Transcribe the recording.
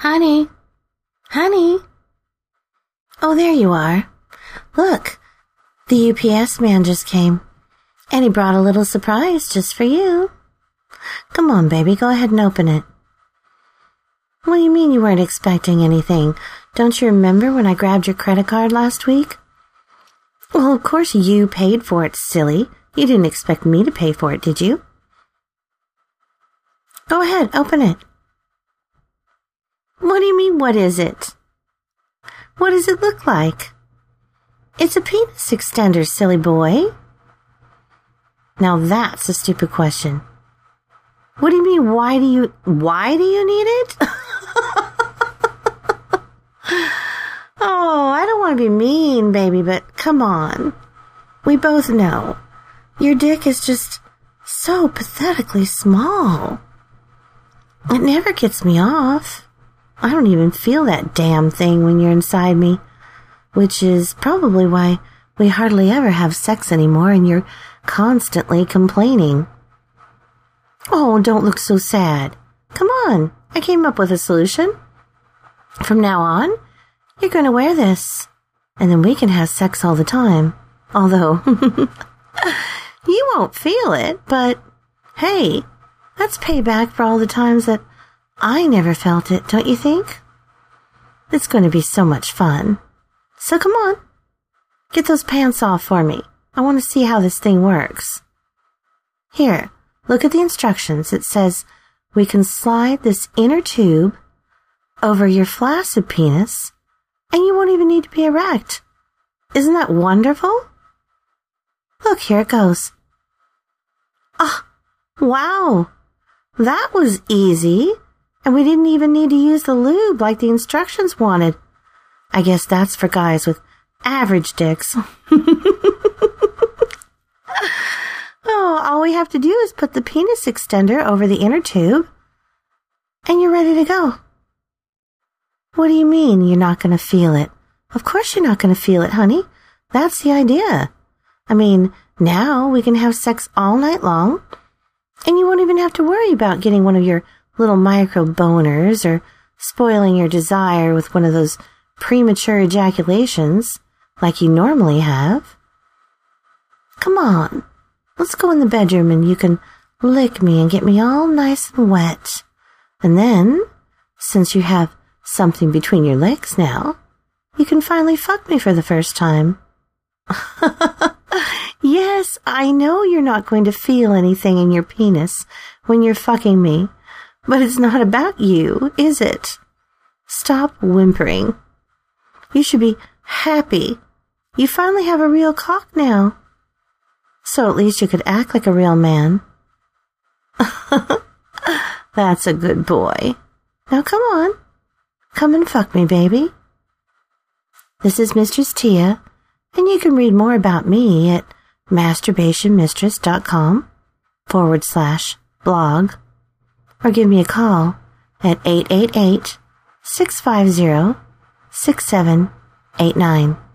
Honey? Honey? Oh, there you are. Look, the UPS man just came, and he brought a little surprise just for you. Come on, baby, go ahead and open it. What do you mean you weren't expecting anything? Don't you remember when I grabbed your credit card last week? Well, of course you paid for it, silly. You didn't expect me to pay for it, did you? Go ahead, open it. What do you mean, what is it? What does it look like? It's a penis extender, silly boy. Now that's a stupid question. What do you mean, why do you need it? Oh, I don't want to be mean, baby, but come on. We both know. Your dick is just so pathetically small. It never gets me off. I don't even feel that damn thing when you're inside me, which is probably why we hardly ever have sex anymore and you're constantly complaining. Oh, don't look so sad. Come on, I came up with a solution. From now on, you're going to wear this, and then we can have sex all the time. Although, you won't feel it, but hey, that's payback for all the times that I never felt it, don't you think? It's going to be so much fun. So come on, get those pants off for me. I want to see how this thing works. Here, look at the instructions. It says we can slide this inner tube over your flaccid penis, and you won't even need to be erect. Isn't that wonderful? Look, here it goes. Ah, wow. That was easy. And we didn't even need to use the lube like the instructions wanted. I guess that's for guys with average dicks. Oh, all we have to do is put the penis extender over the inner tube, and you're ready to go. What do you mean you're not going to feel it? Of course you're not going to feel it, honey. That's the idea. I mean, now we can have sex all night long, and you won't even have to worry about getting one of your little micro boners or spoiling your desire with one of those premature ejaculations like you normally have. Come on, let's go in the bedroom and you can lick me and get me all nice and wet. And then, since you have something between your legs now, you can finally fuck me for the first time. Yes, I know you're not going to feel anything in your penis when you're fucking me. But it's not about you, is it? Stop whimpering. You should be happy. You finally have a real cock now. So at least you could act like a real man. That's a good boy. Now come on. Come and fuck me, baby. This is Mistress Tia, and you can read more about me at masturbationmistress.com/blog. Or give me a call at 888-650-6789.